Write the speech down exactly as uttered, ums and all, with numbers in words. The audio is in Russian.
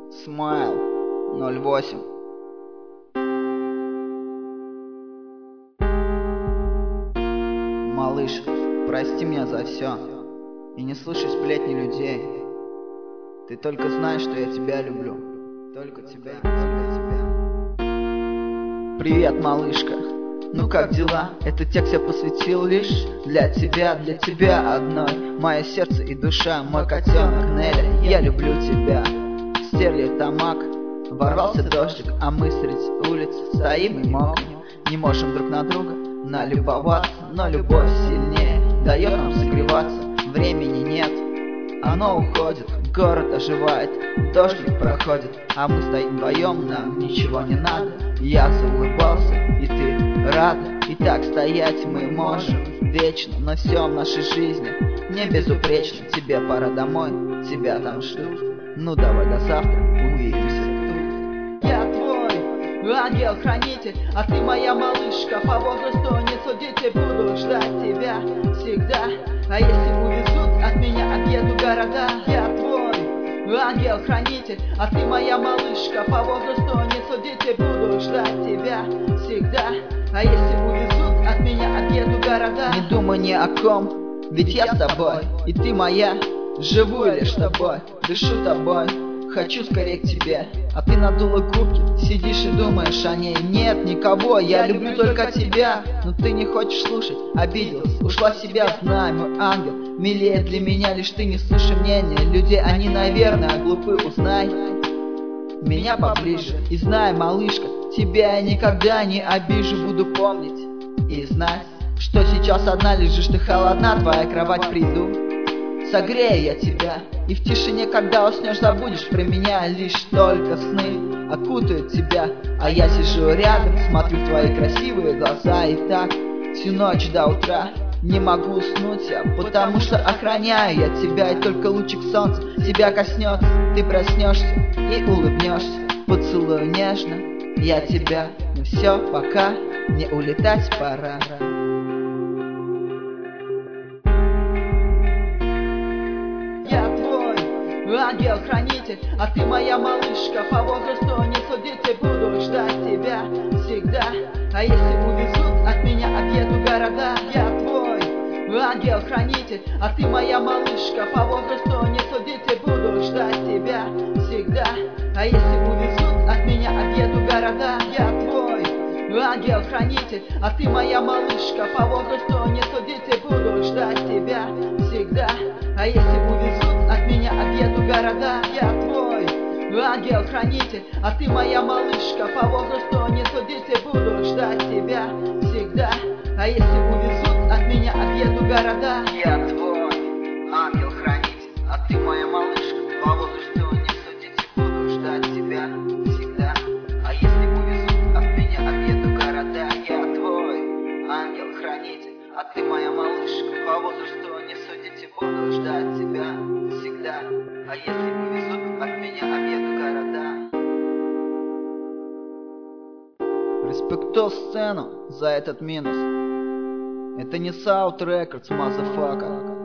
Смайл ноль восемь. Малыш, прости меня за все и не слушай сплетни людей. Ты только знаешь, что я тебя люблю. Только тебя, только тебя. Привет, малышка. Ну как дела? Этот текст я посвятил лишь для тебя, для тебя одной. Мое сердце и душа, мой котенок Неля, я люблю тебя. Стерлит тамак, ворвался дождик, а мы среди улиц стоим и мокнем. Не можем друг на друга налюбоваться, но любовь сильнее дает нам согреваться. Времени нет, оно уходит, город оживает, дождик проходит, а мы стоим вдвоем, нам ничего не надо. Я заулыбался, и ты рада, и так стоять мы можем вечно, но все в нашей жизни не безупречно. Тебе пора домой, тебя там ждут. Ну давай до завтра, увидимся тут. Я твой ангел-хранитель, а ты моя малышка. По возрасту не судите, буду ждать тебя всегда. А если увезут от меня, объеду города. Я твой ангел-хранитель, а ты моя малышка. По возрасту не судите, буду ждать тебя всегда. А если увезут от меня, объеду города. Не думай ни о ком, ведь я с тобой, и ты моя. Живу лишь тобой, дышу тобой, хочу скорее к тебе. А ты надула губки, сидишь и думаешь о ней. Нет никого, я люблю только тебя. Но ты не хочешь слушать, обиделась, ушла в себя, знай, мой ангел. Милее для меня лишь ты, не слушай мнения людей, они, наверное, глупы. Узнай меня поближе и знай, малышка, тебя я никогда не обижу. Буду помнить и знать, что сейчас одна лежишь ты холодна, твоя кровать, приду, согрею я тебя, и в тишине, когда уснешь, забудешь про меня. Лишь только сны окутают тебя, а я сижу рядом, смотрю в твои красивые глаза. И так всю ночь до утра не могу уснуть я, потому что охраняю я тебя. И только лучик солнца тебя коснется, ты проснешься и улыбнешься. Поцелую нежно я тебя, но все, пока мне улетать пора. Ангел-хранитель, а ты моя малышка. По возрасту не судите, буду ждать тебя всегда. А если увезут от меня, объеду города. Я твой ангел-хранитель, а ты моя малышка. По возрасту не судите, буду ждать тебя всегда. А если увезут от меня, объеду города. Я твой ангел-хранитель, а ты моя малышка. По возрасту не судите, буду ждать тебя всегда. А если увезут от меня, объеду города. Я твой ангел-хранитель, а ты моя малышка. По возрасту не судите, буду ждать тебя всегда. А если увезут от меня, объеду города. Я твой ангел-хранитель, а ты моя малышка. По возрасту не судите, буду ждать тебя всегда. А если увезут от меня, объеду города. Я твой ангел-хранитель, а ты моя малышка. По возрасту не судите, буду ждать тебя всегда. А если увезут от меня, объеду города. Респектов сцену за этот минус. Это не South Records, motherfucker.